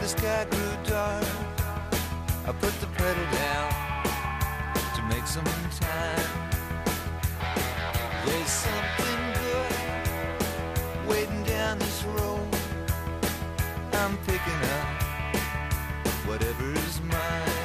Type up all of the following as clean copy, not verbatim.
sky grew dark, I put the pedal down to make some time. There's something good waiting down this road. I'm picking up whatever is mine.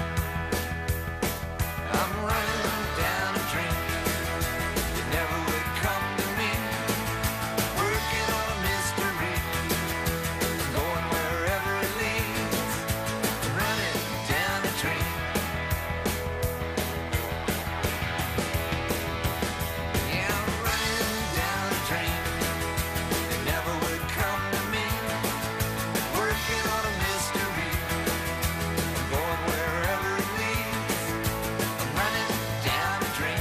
I'm running down a dream that never would come to me. Working on a mystery, going wherever it leads. Running down a dream. Yeah, I'm running down a dream that never would come to me. Working on a mystery, going wherever it leads. I'm running down a dream.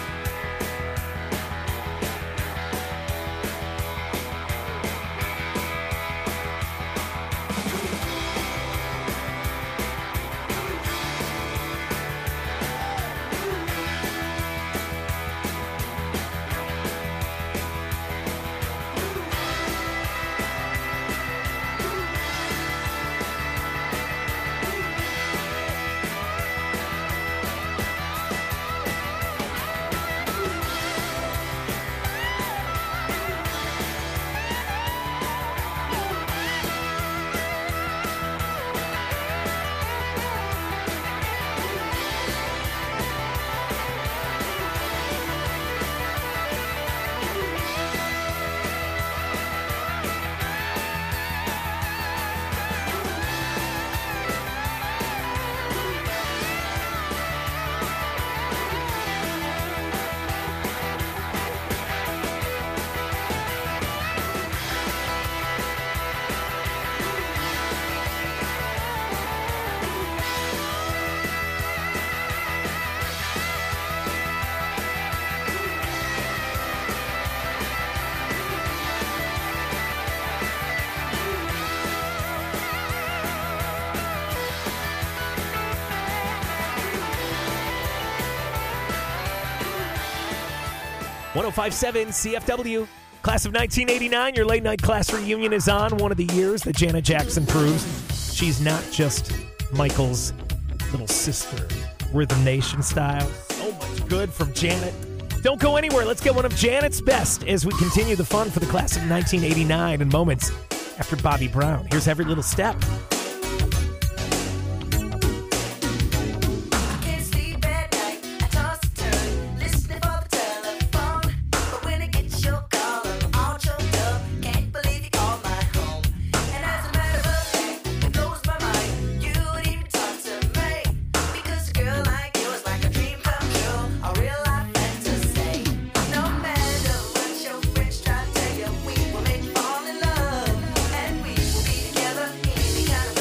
105.7 CFW. Class of 1989, your late night class reunion is on. One of the years that Janet Jackson proves she's not just Michael's little sister. Rhythm Nation style. So much good from Janet. Don't go anywhere. Let's get one of Janet's best as we continue the fun for the class of 1989 in moments after Bobby Brown. Here's Every Little Step. Together, any kind of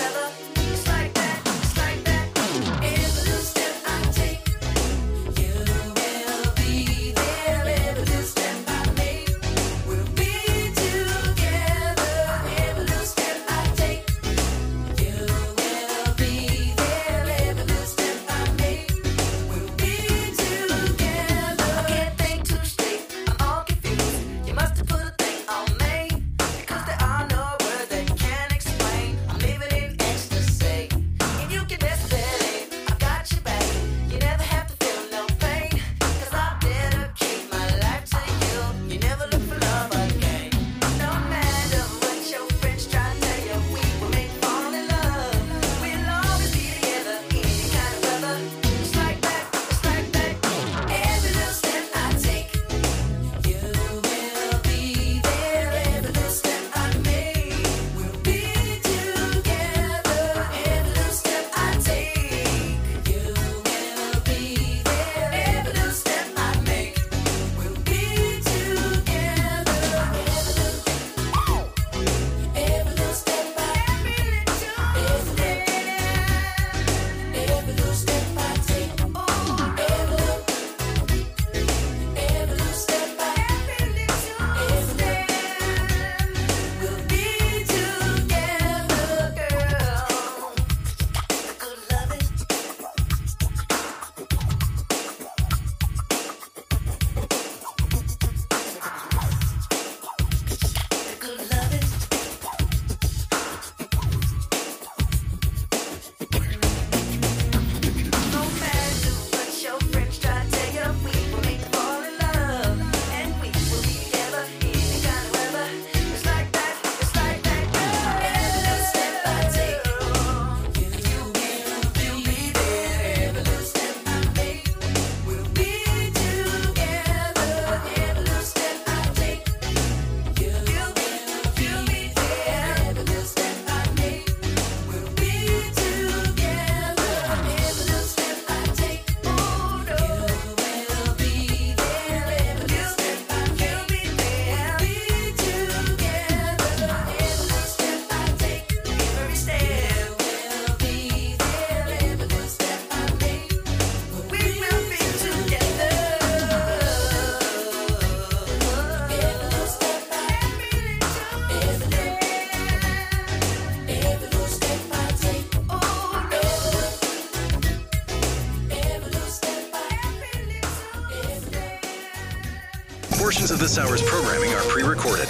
Portions of this hour's programming are pre-recorded.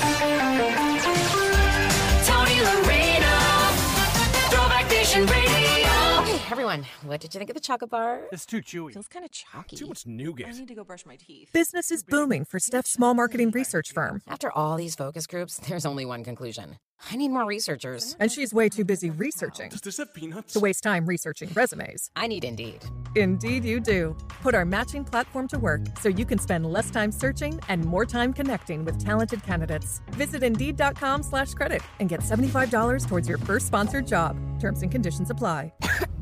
Tony Lorena, Throwback Nation Radio. Okay, everyone, what did you think of the chocolate bar? It's too chewy. Feels kind of chalky. Too much nougat. I need to go brush my teeth. Business is booming for Steph's small marketing research firm. After all these focus groups, there's only one conclusion. I need more researchers. And she's way too busy researching Does this have peanuts? to waste time researching resumes. I need Indeed. Indeed you do. Put our matching platform to work so you can spend less time searching and more time connecting with talented candidates. Visit Indeed.com/credit and get $75 towards your first sponsored job. Terms and conditions apply.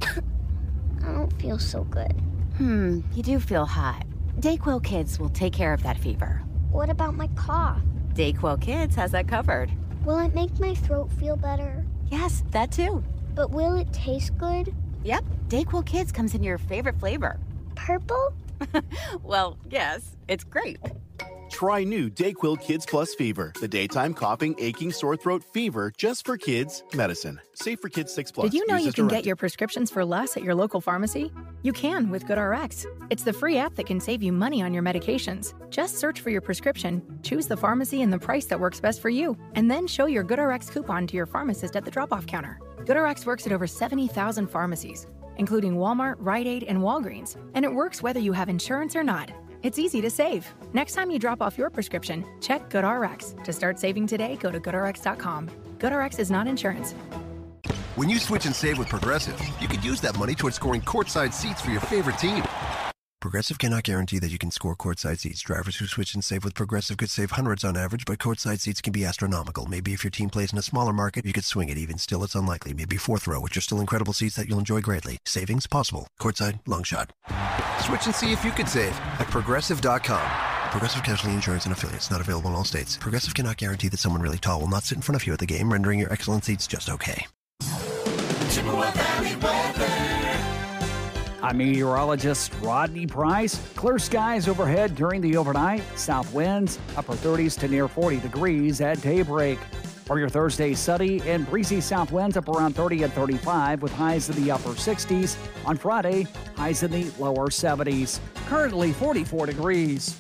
I don't feel so good. You do feel hot. DayQuil Kids will take care of that fever. What about my cough? DayQuil Kids has that covered. Will it make my throat feel better? Yes, that too. But will it taste good? Yep, DayQuil Kids comes in your favorite flavor. Purple? Well, yes, it's grape. Try new DayQuil Kids Plus Fever, the daytime coughing, aching, sore throat fever just for kids medicine. Safe for kids 6+. Did you know Use you as can get directed. your prescriptions for less at your local pharmacy? You can with GoodRx. It's the free app that can save you money on your medications. Just search for your prescription, choose the pharmacy and the price that works best for you, and then show your GoodRx coupon to your pharmacist at the drop-off counter. GoodRx works at over 70,000 pharmacies, including Walmart, Rite Aid, and Walgreens, and it works whether you have insurance or not. It's easy to save. Next time you drop off your prescription, check GoodRx. To start saving today, go to GoodRx.com. GoodRx is not insurance. When you switch and save with Progressive, you could use that money towards scoring courtside seats for your favorite team. Progressive cannot guarantee that you can score courtside seats. Drivers who switch and save with Progressive could save hundreds on average, but courtside seats can be astronomical. Maybe if your team plays in a smaller market, you could swing it. Even still, it's unlikely. Maybe fourth row, which are still incredible seats that you'll enjoy greatly. Savings possible. Courtside, long shot. Switch and see if you could save at Progressive.com. Progressive Casualty Insurance and Affiliates. Not available in all states. Progressive cannot guarantee that someone really tall will not sit in front of you at the game, rendering your excellent seats just okay. Chippewa Valley weather. I'm meteorologist Rodney Price. Clear skies overhead during the overnight. South winds, upper 30s to near 40 degrees at daybreak. For your Thursday, sunny and breezy south winds up around 30 and 35 with highs in the upper 60s. On Friday, highs in the lower 70s. Currently 44 degrees.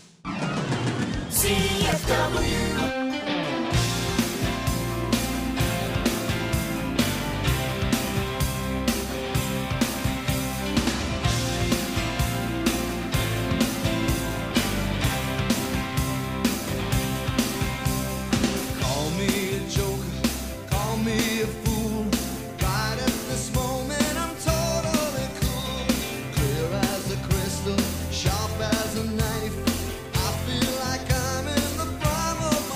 CFW. Call me a joker, call me a fool. Right at this moment, I'm totally cool. Clear as a crystal, sharp as a knife. I feel like I'm in the prime of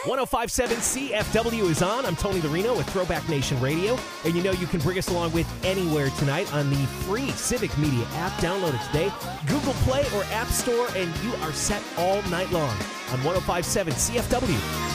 105.7 CFW is on. I'm Tony Lorino with Throwback Nation Radio. And you know you can bring us along with anywhere tonight on the free Civic Media app. Download it today. Google Play or App Store, and you are set all night long on 105.7 CFW.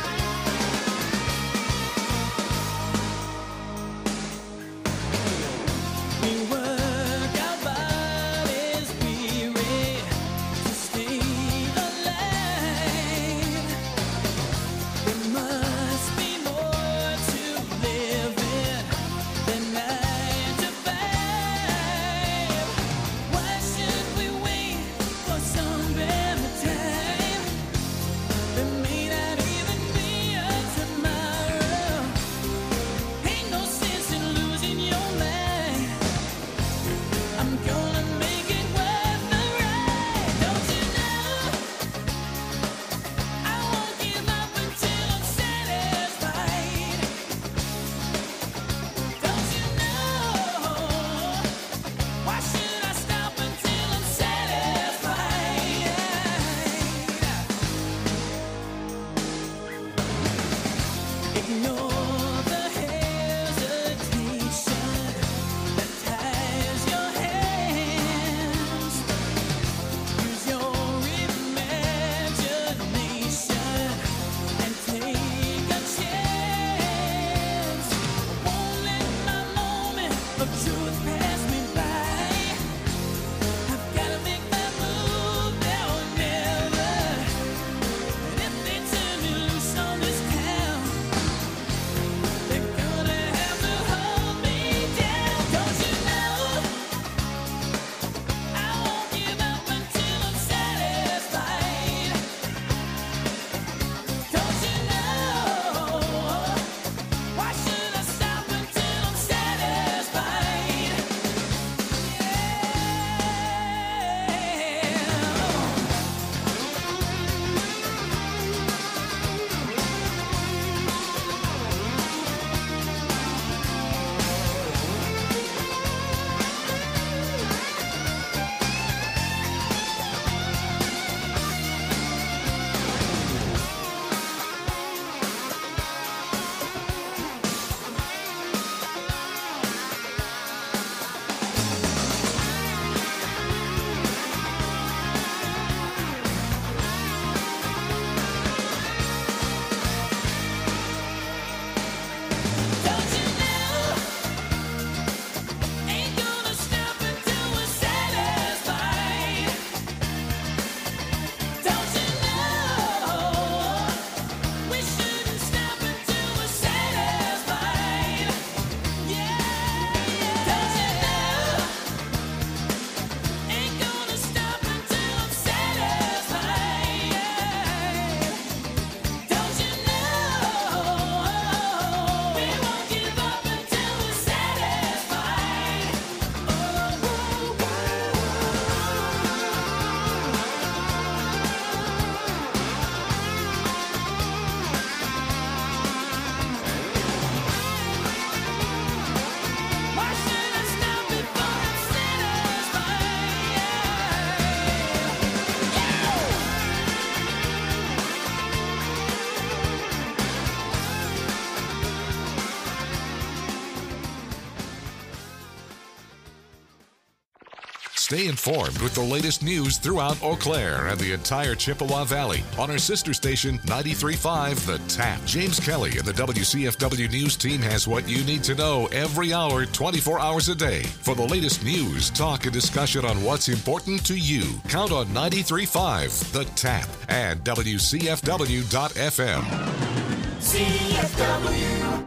Stay informed with the latest news throughout Eau Claire and the entire Chippewa Valley on our sister station 93.5 The Tap. James Kelly and the WCFW News team has what you need to know every hour, 24 hours a day. For the latest news, talk, and discussion on what's important to you, count on 93.5 The Tap and WCFW.FM. CFW.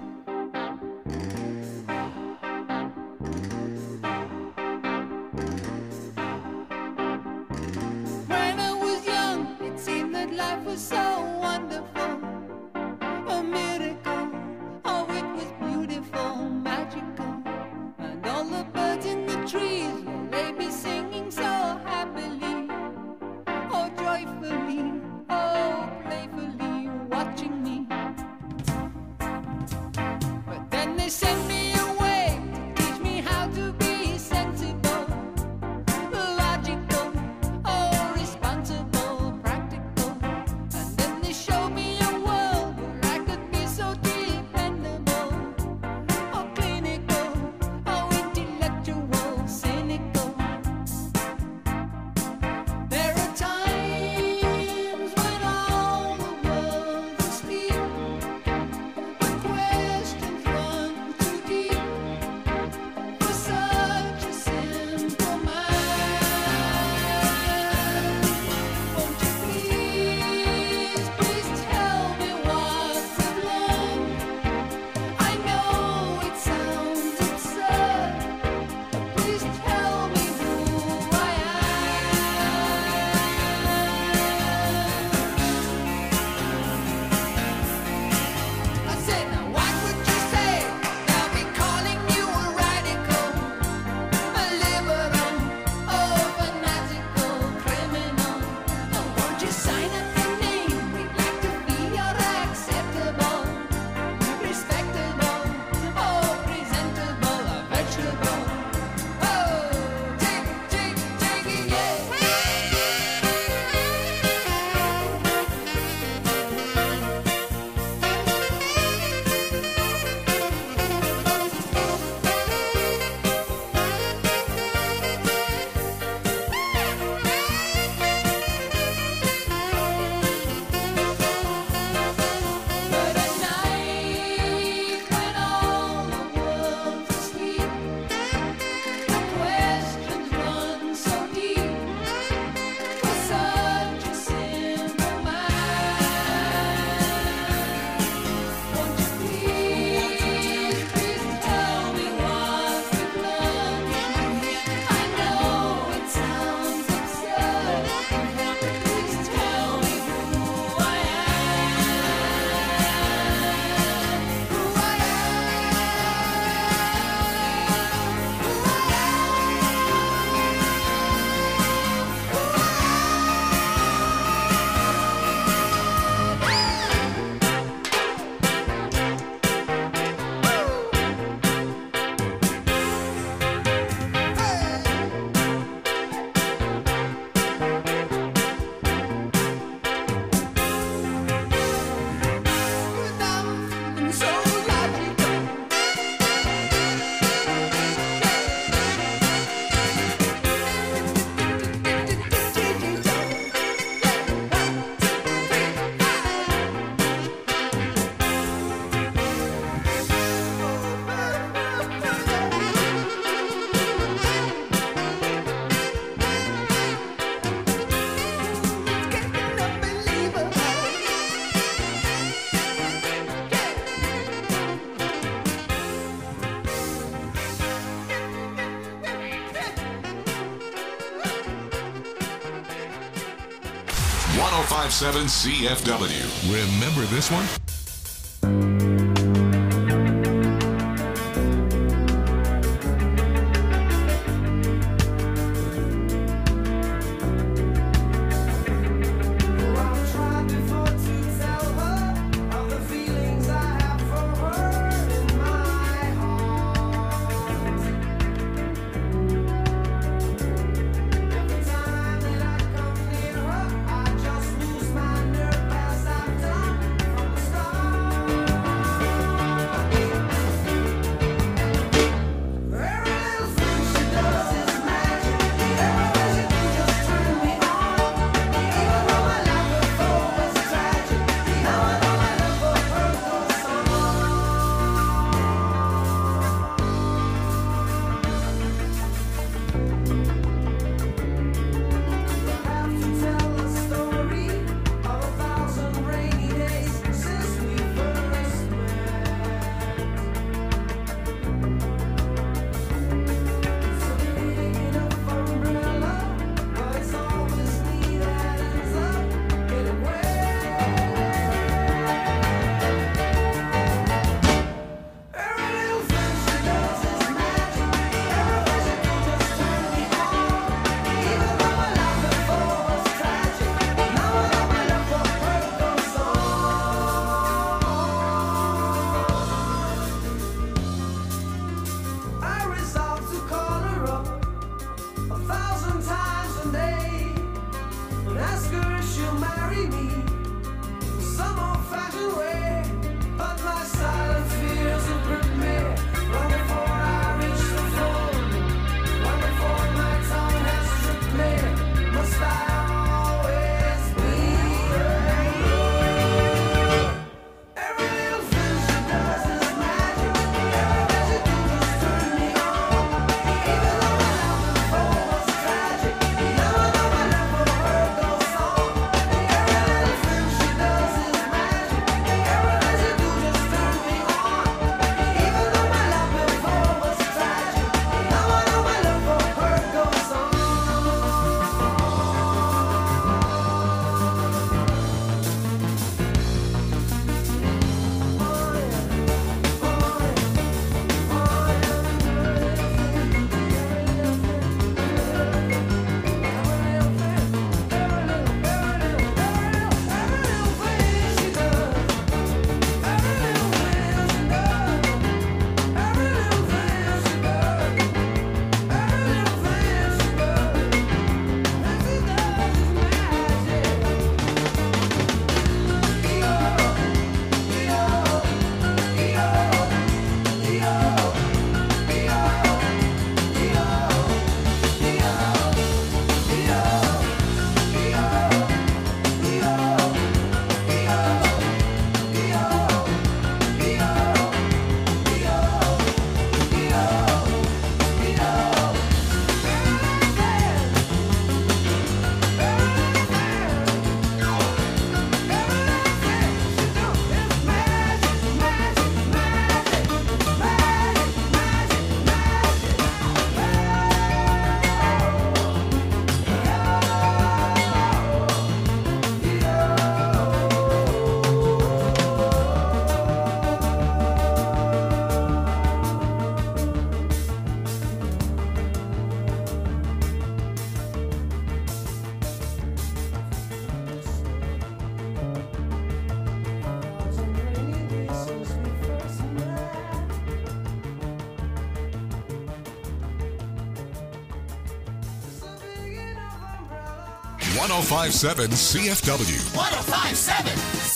1057 CFW. Remember this one? .1057 CFW. 1057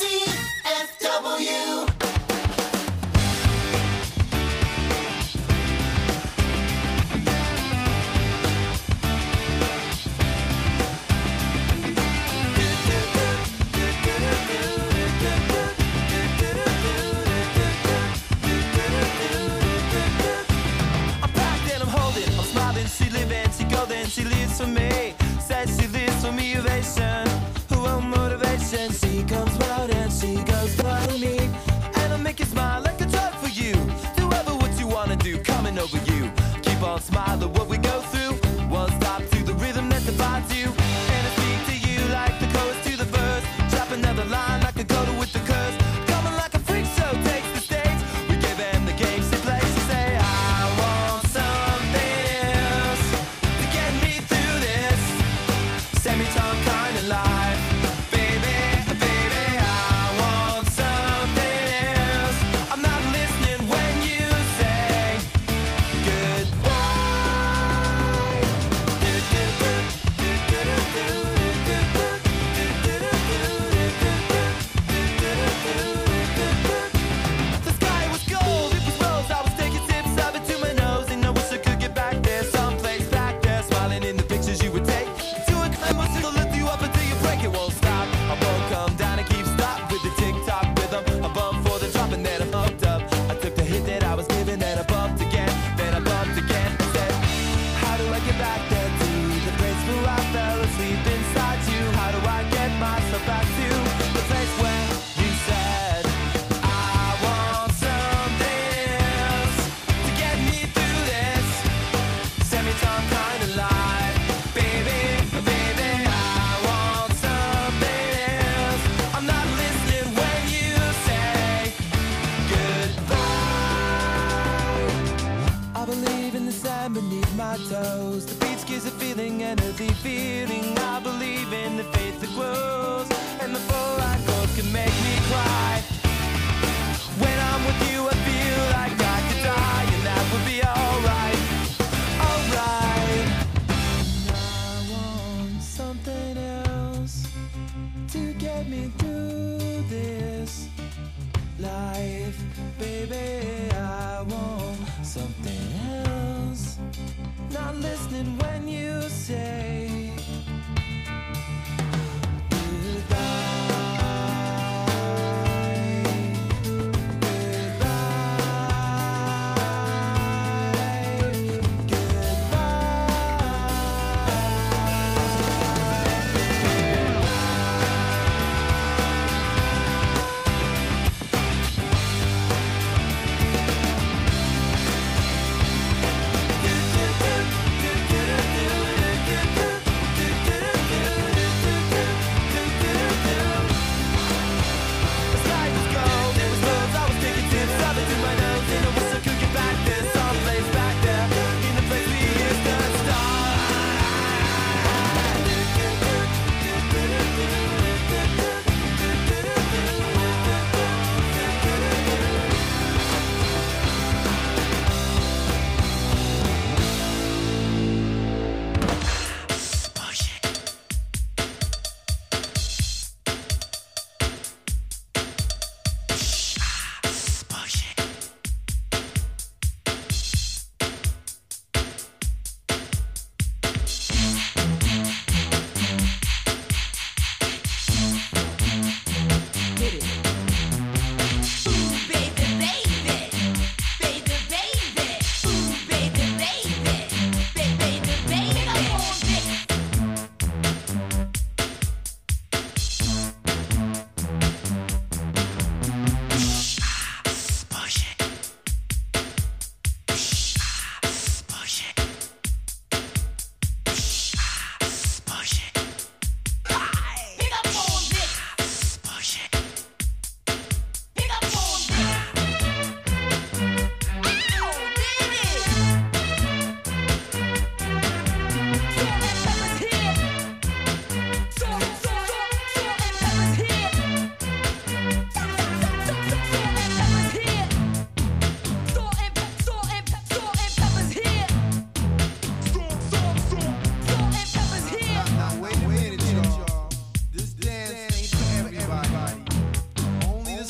CFW. I'm packed and I'm holding, I'm smiling, she living, she golden, she lives for me. Says she lives for me, ovation, who own motivation. She comes round and she goes for me, and I make you smile like a drug for you. Do ever what you wanna do, coming over you. Keep on smiling what we go through. One stop to the rhythm that divides you, and I speak to you like the chorus to the verse.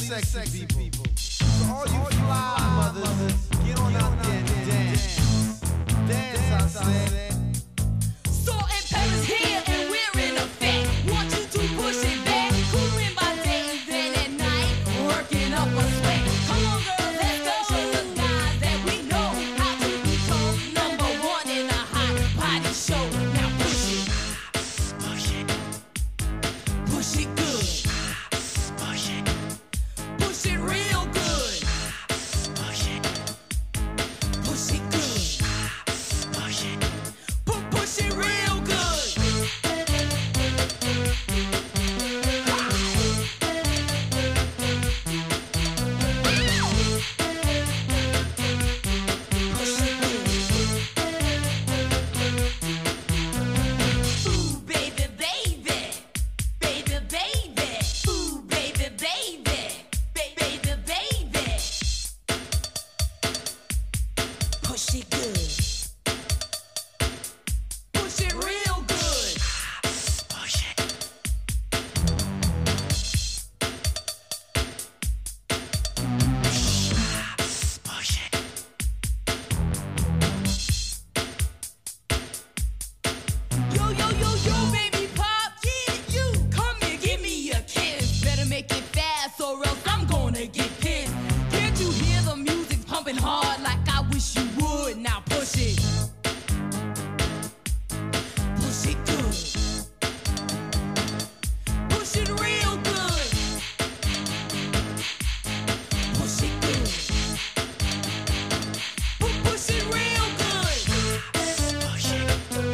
sexy people. So all you fly mothers, get on out there and dance. Dance, I said. Salt and pepper's here and we're in effect. Want you to push it back. Cooling by day and then at night, working up a sweat. Come on, girl, let's go. Show the guys that we know how to be told. Number one in a hot body show. Now push it. Push it. Push it good. Push it. Push it real good. Push it. Push it good. Push it. Push it real good. Ooh, baby, baby. Baby, baby. Ooh, baby, baby. Baby, baby. Push it good. Push it real good. Push it. Push it. Yo, yo, yo, yo, baby pop, yeah, you come here, give me a kiss. Better make it fast or else I'm gonna get pissed. Can't you hear the music pumping hard like I wish you would? Now push it. Push it good. Push it real good. Push it good. Push it real good. Push it.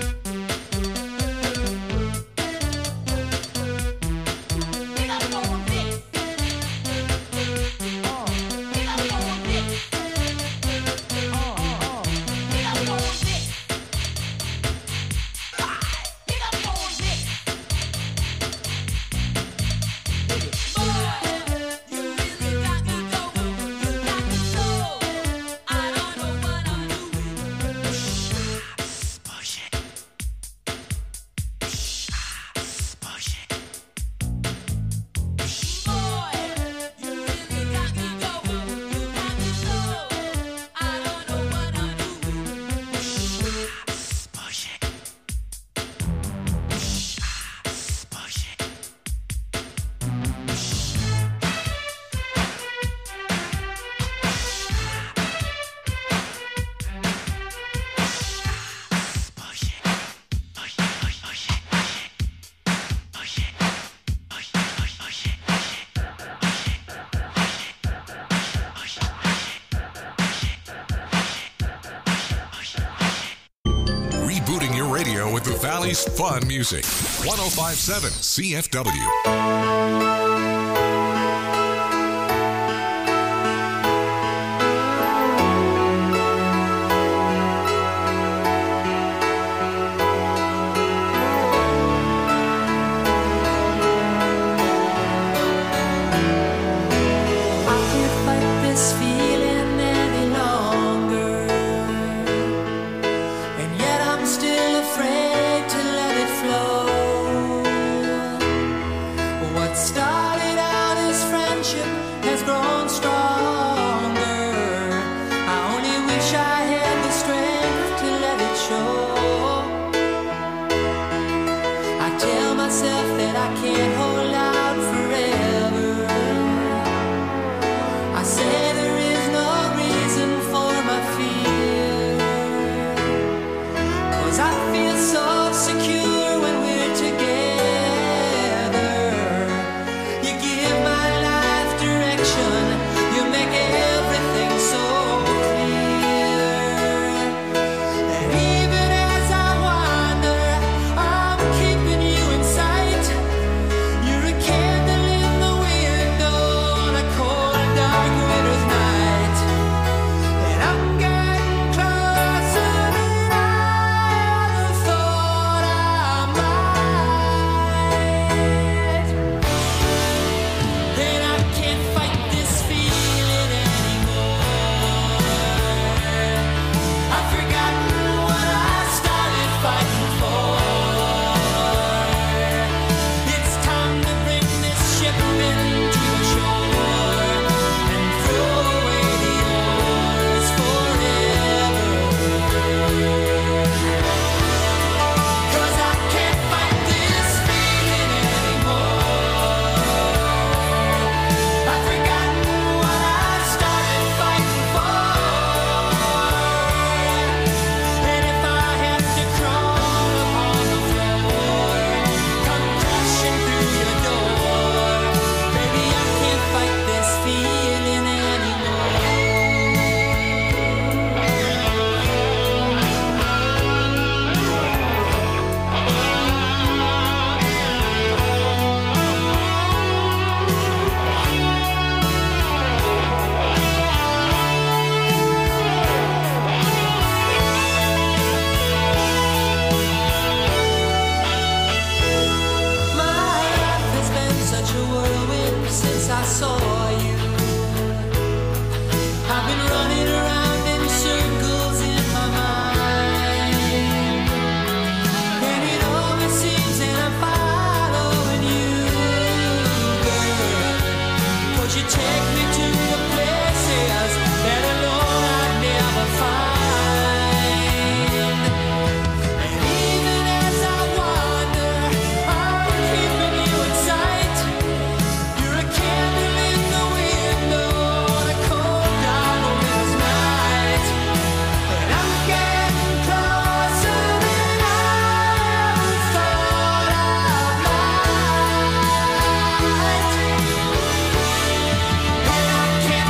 You gotta go with this. You gotta go with this. You gotta go with this. You gotta go with this. Boy, you really got me going. You got me so. I don't know what I'm doing. Push it. Push it. Boy, you really got me going. You got me so. I don't know what I'm doing. Push it. Push it. Rebooting your radio with the Valley's fun music. 1057 CFW. I can't fight this feeling any longer, and yet I'm still afraid to let it flow. What started out as friendship has grown stronger. I only wish I had the strength to let it show. I tell myself that I can't hold out forever. I say there is no reason for my fear, 'cause I feel so secure when we're together. You give my life direction, you make everything so clear. And even as I wander, I'm keeping you in sight. You're a candle in the window on a cold, dark winter's night. And I'm getting closer than I ever thought I might. And I can't fight this for you. I've been running around in circles in my mind, and it always seems that I'm following you, girl. 'Cause you take me to the places that alone I'd never find. And even as I wander, I'm keeping you in sight. You're a candle in the window on a cold, dark winter's night. And I'm getting closer than I ever thought I might. And I can't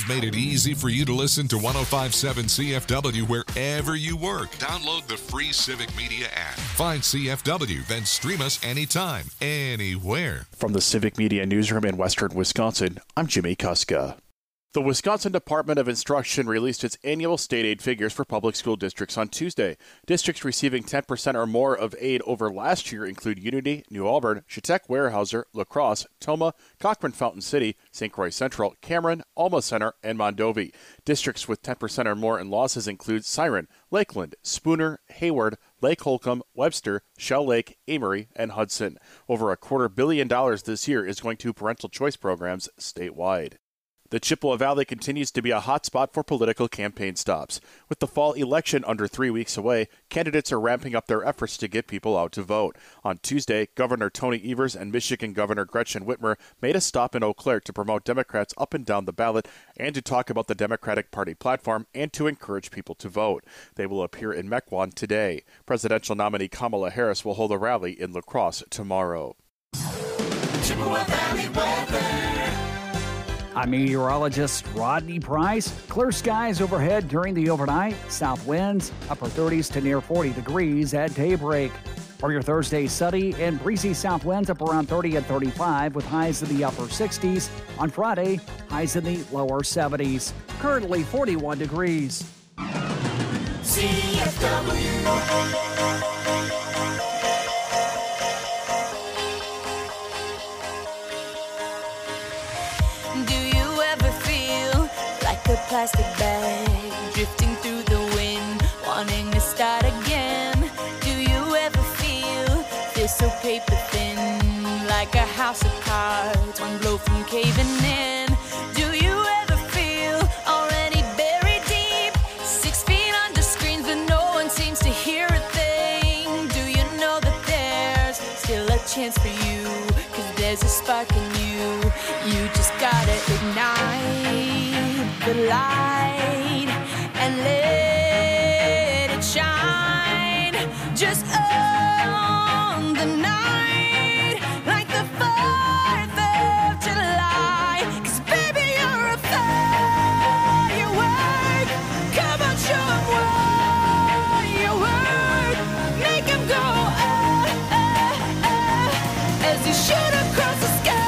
made it easy for you to listen to 105.7 CFW wherever you work. Download the free Civic Media app. Find CFW, then stream us anytime, anywhere. From the Civic Media Newsroom in Western Wisconsin, I'm Jimmy Kuska. The Wisconsin Department of Instruction released its annual state aid figures for public school districts on Tuesday. Districts receiving 10% or more of aid over last year include Unity, New Auburn, Chetek, Weyerhaeuser, La Crosse, Toma, Cochran Fountain City, St. Croix Central, Cameron, Alma Center, and Mondovi. Districts with 10% or more in losses include Siren, Lakeland, Spooner, Hayward, Lake Holcomb, Webster, Shell Lake, Amory, and Hudson. Over $250 million this year is going to parental choice programs statewide. The Chippewa Valley continues to be a hot spot for political campaign stops. With the fall election under 3 weeks away, candidates are ramping up their efforts to get people out to vote. On Tuesday, Governor Tony Evers and Michigan Governor Gretchen Whitmer made a stop in Eau Claire to promote Democrats up and down the ballot and to talk about the Democratic Party platform and to encourage people to vote. They will appear in Mequon today. Presidential nominee Kamala Harris will hold a rally in La Crosse tomorrow. Chippewa Valley weather. I'm meteorologist Rodney Price. Clear skies overhead during the overnight. South winds, upper 30s to near 40 degrees at daybreak. For your Thursday, sunny and breezy south winds up around 30 and 35 with highs in the upper 60s. On Friday, highs in the lower 70s. Currently 41 degrees. CFW. A plastic bag drifting through the wind, wanting to start again. Do you ever feel so paper thin, like a house of cards, one blow from caving in? Do you ever feel already buried deep, 6 feet under screens, but no one seems to hear a thing? Do you know that there's still a chance for you, 'cause there's a spark in you? You just gotta ignite the light and let it shine just on the night, like the 4th of July. 'Cause baby, you're a firework. Come on, show 'em what you work. Make 'em go as you shoot across the sky.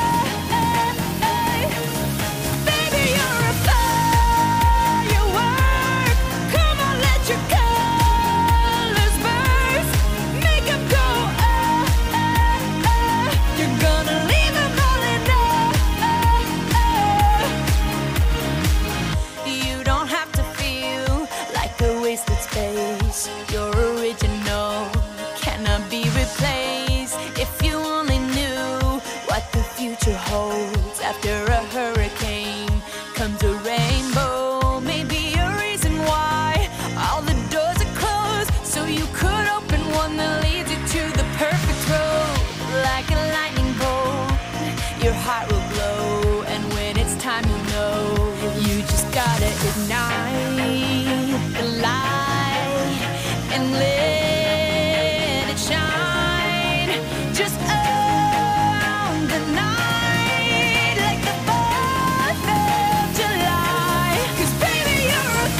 Your original cannot be replaced. If you only knew what the future holds, after a hurricane comes a rainbow. Maybe a reason why all the doors are closed, so you could open one that leads you to the perfect road. Like a lightning bolt, your heart will glow, and when it's time, you'll know. You just gotta ignite the light and let it shine just on the night, like the 4th of July. 'Cause baby, you're a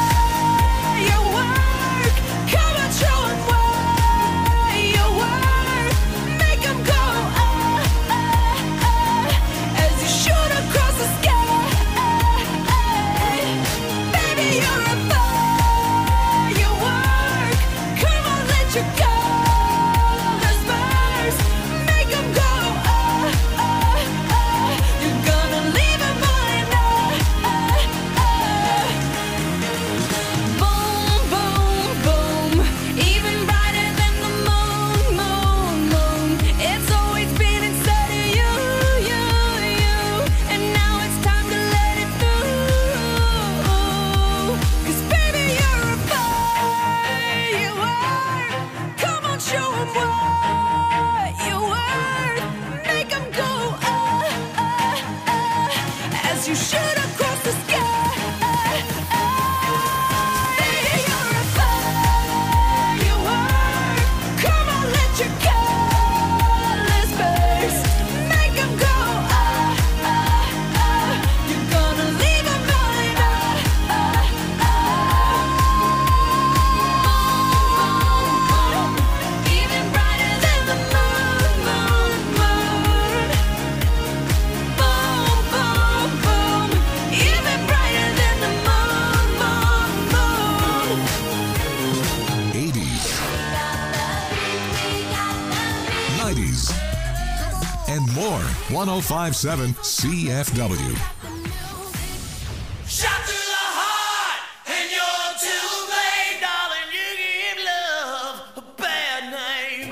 firework. Come on, show 'em what you work. Make 'em go and more. 105.7 CFW. Shot to the heart, and you're too late, darling. You give love a bad name.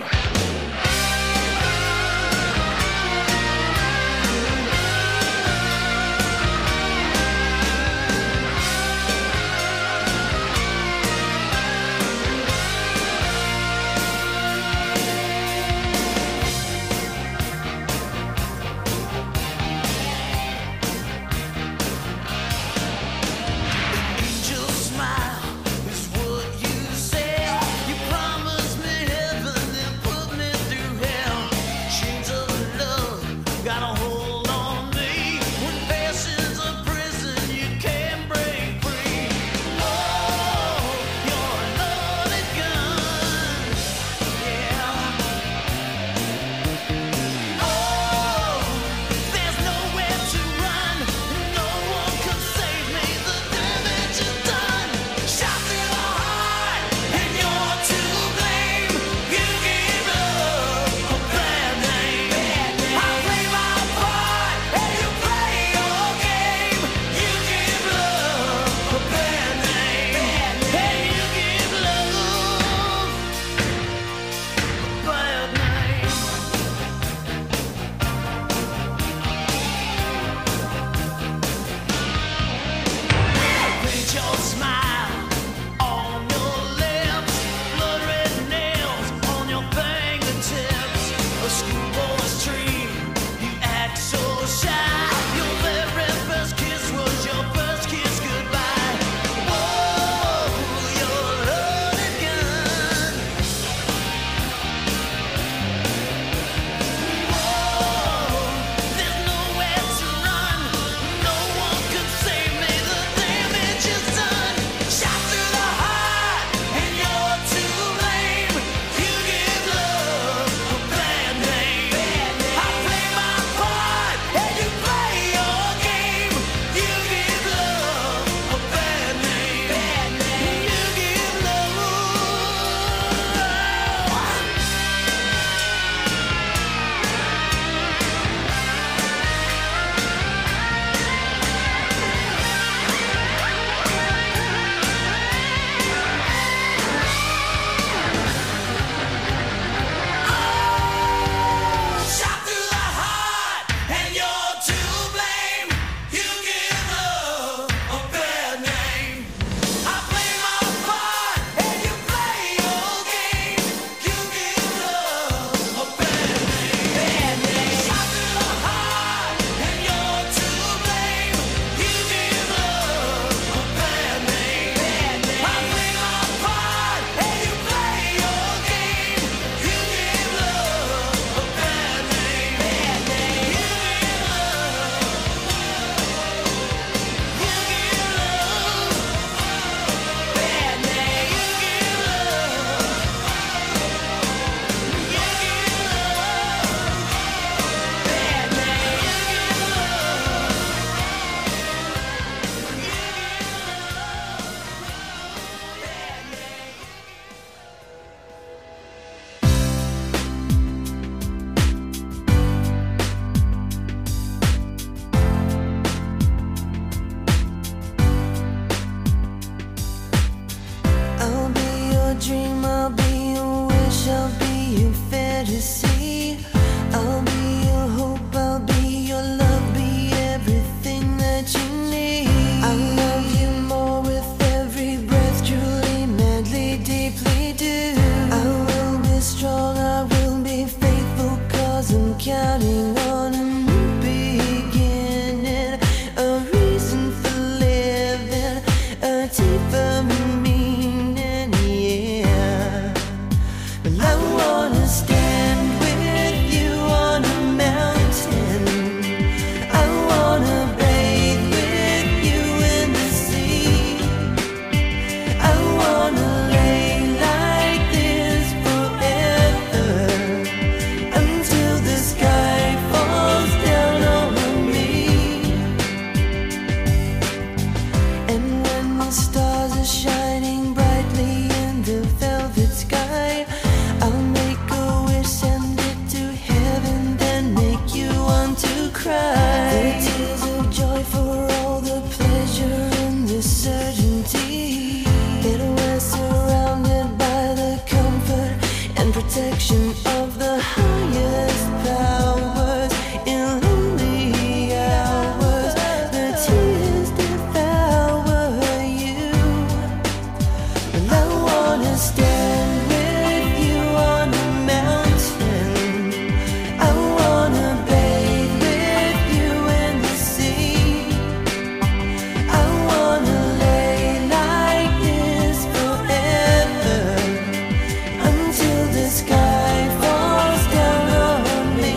cry. The tears of joy for all the pleasure and the certainty that we're surrounded by the comfort and protection of the highest powers. In lonely hours, the tears devour you. And I wanna stand with you on the mountain. I wanna bathe with you in the sea. I wanna lay like this forever until the sky falls down on me.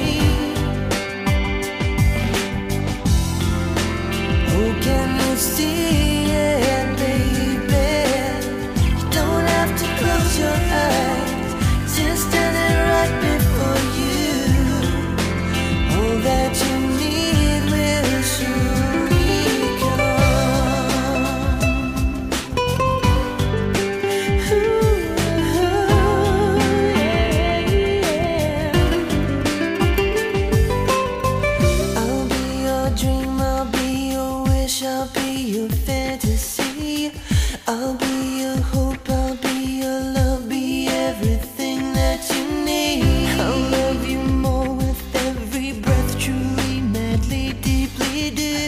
Oh, can you see it, baby? You don't have to close your eyes, just standing right before you. All that you need will surely come. I'll be your dream, I'll be your wish, I'll be your fantasy. I'll be your hope, I'll be your love, be everything that you need. I'll love you more with every breath, truly, madly, deeply do.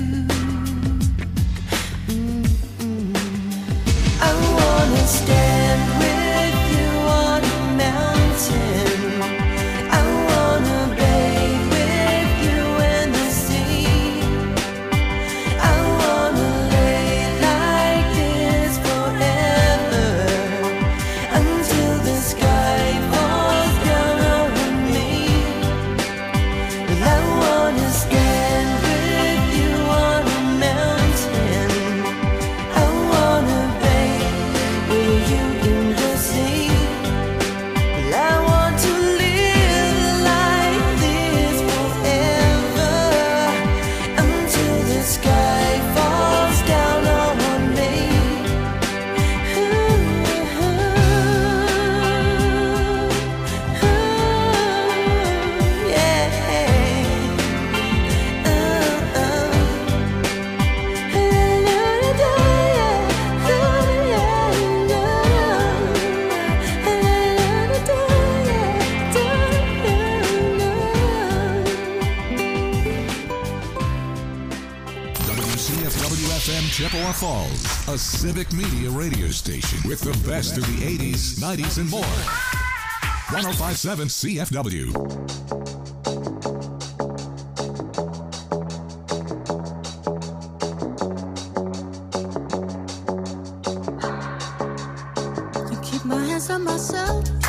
I wanna stand with you on a mountain. I wanna bathe with you in the sea. I wanna lay like this forever until the sky falls down on me. And I wanna stand with you on a mountain. I wanna bathe with you in the sea. Well, I want to live like this forever until the sky falls down on me. WCFW-FM Chippewa Falls, a civic media radio station with the best of the 80s, 90s, and more. 105.7 CFW. I keep my hands on myself.